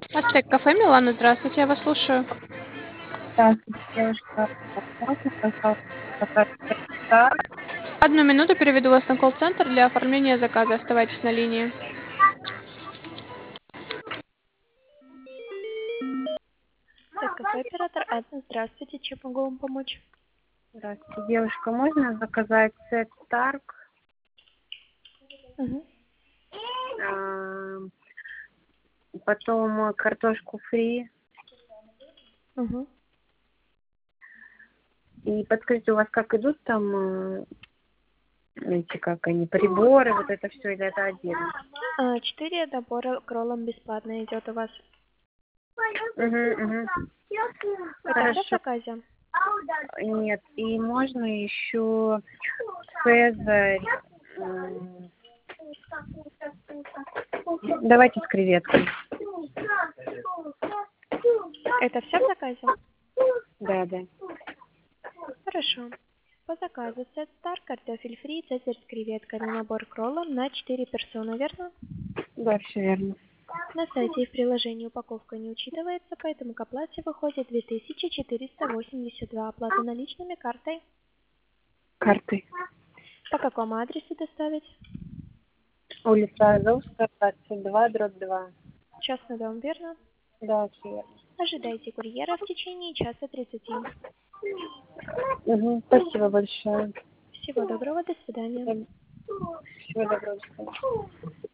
Ацтек кафе Милана, здравствуйте, я вас слушаю. Здравствуйте, девушка. Можно, пожалуйста, заказать сыр? Одну минуту переведу вас на колл-центр для оформления заказа. Оставайтесь на линии. Так, кафе оператор Адна, здравствуйте, чем могу вам помочь? Здравствуйте, девушка. Можно заказать сет Старк, Угу. потом картошку фри. Угу. И подскажите, у вас как идут там эти, как они, приборы, вот это все, или это отдельно? 4 набора к роллам бесплатно идет у вас. Угу. Это все в Хорошо. заказе? Нет, и можно еще Цезарь. Давайте с креветкой. Это все в заказе? Да. Хорошо. По заказу сет стар, картофель фри, цезарь с креветками, набор к роллам на 4 персоны, верно? Да, все верно. На сайте и в приложении упаковка не учитывается, поэтому к оплате выходит 2482. Оплата наличными, картой. Карты. По какому адресу доставить? Улица Азовская, 22/2. Частный дом, верно? Да, все верно. Ожидайте курьера в течение часа 30. Спасибо большое. Всего доброго, до свидания. Всего доброго. До свидания.